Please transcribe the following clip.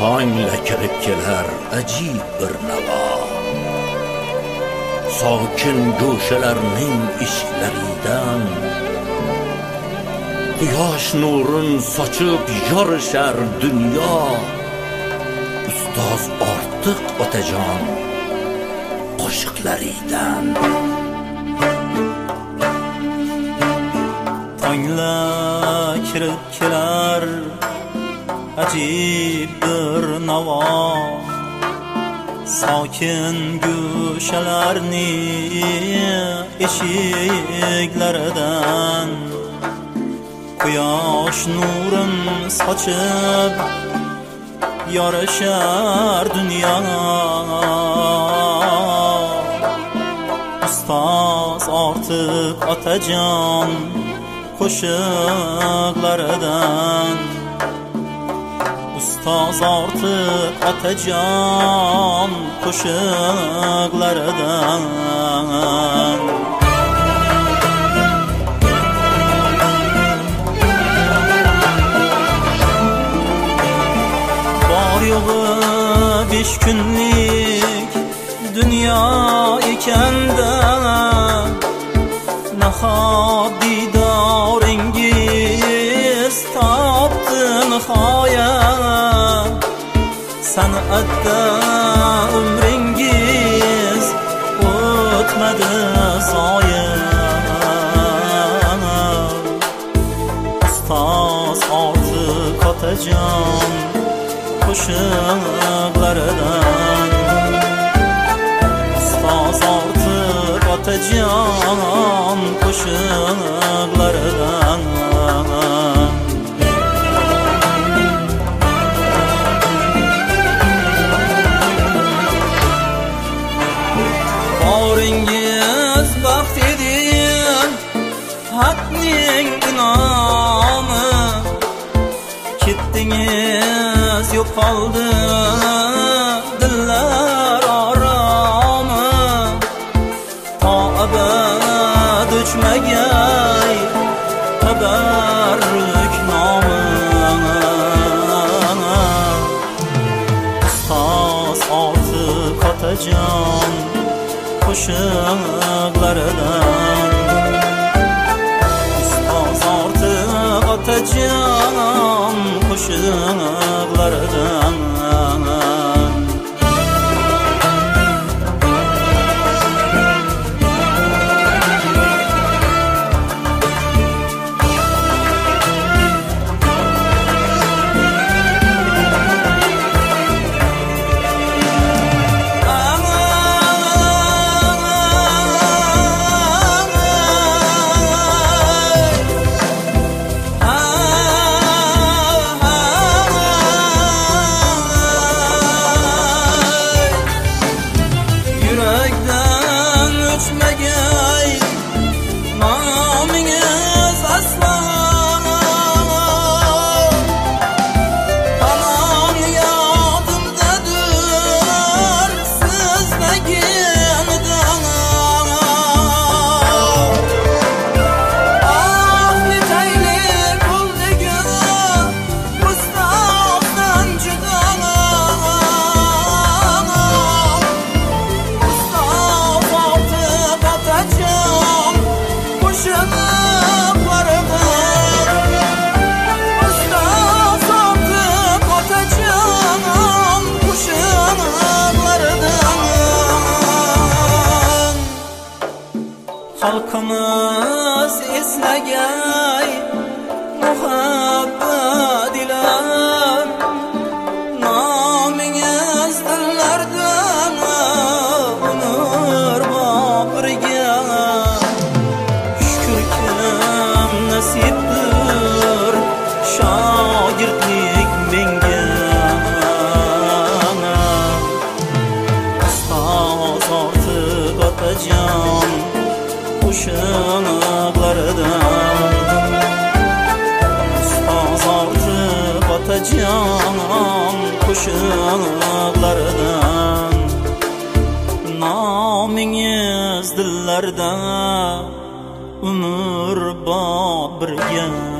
tongla kirib kelar ajib bir navo. Sokin go'shalarning eshiklaridan quyosh nurin sochib yorishar dunyo. Ustoz Ortiq Otajon qo'shiqlaridan. Tongla kirib kelar ajib bir navo. Sokin go'shalarning eshiklaridan quyosh nurin sochib yorishar dunyo. Ustoz Ortiq Otajon qo'shiqlaridan. Ustoz Ortiq Otajon qo'shiqlaridan. Bor yo'g'i 5 kunlik dunyo ekanda, nahot didoringiz topdi nihoyat. San'atda umringiz o'tmadi zoya. Ustoz Ortiq Otajon qo'shiqlaridan. Ustoz Ortiq Otajon qo'shiqlaridan. Boringiz baxt edin haqning inomi. Ketdingiz yo'qoldi dillar oromi. To abad o'chmagay tabarruk nomi. Ustoz Ortiq Otajon qo'shiqlaridan. Ustoz Ortiq Otajon qo'shiqlaridan. Xalqimiz eslagay muhabbat ila nomingiz dillarda umr boqirga. Shukr kim nasibdir shogirdlik menga. Ustoz Ortiq Otajon qo'shiqlaridan. Ustoz Ortiq Otajon qo'shiqlaridan. Nomingiz dillarda umr bor birga.